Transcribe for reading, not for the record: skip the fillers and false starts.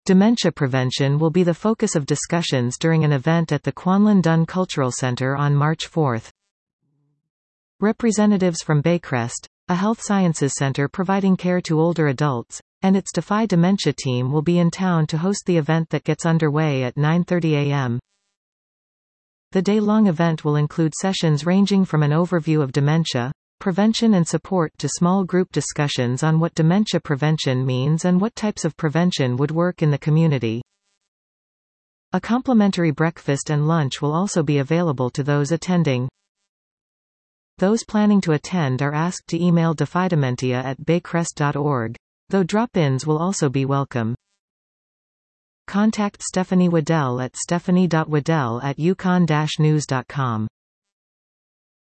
Dementia prevention will be the focus of discussions during an event at the Kwanlin Dun Cultural Center on March 4. Representatives from Baycrest, a health sciences center providing care to older adults, and its Defy Dementia team will be in town to host the event that gets underway at 9:30 a.m. The day-long event will include sessions ranging from an overview of dementia, prevention and support to small group discussions on what dementia prevention means and what types of prevention would work in the community. A complimentary breakfast and lunch will also be available to those attending. Those planning to attend are asked to email defydementia@baycrest.org, though drop-ins will also be welcome. Contact Stephanie Waddell at stephanie.waddell@yukon-news.com.